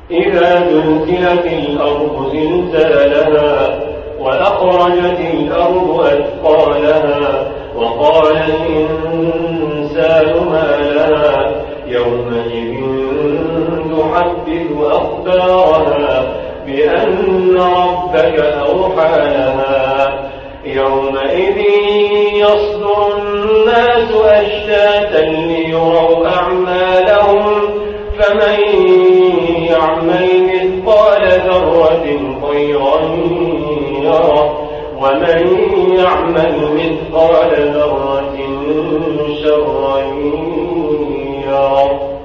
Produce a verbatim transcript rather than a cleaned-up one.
إذا زلزلت الأرض زلزالها وأخرجت الأرض أثقالها وقال الإنسان ما لها يومئذ تحدث أخبارها بأن ربك أوحى لها يومئذ يصدر الناس أشتاتا ليروا أعمالهم فمن يعمل مثقال ذرة خيرا يره ومن يعمل مثقال ذرة شرا يره.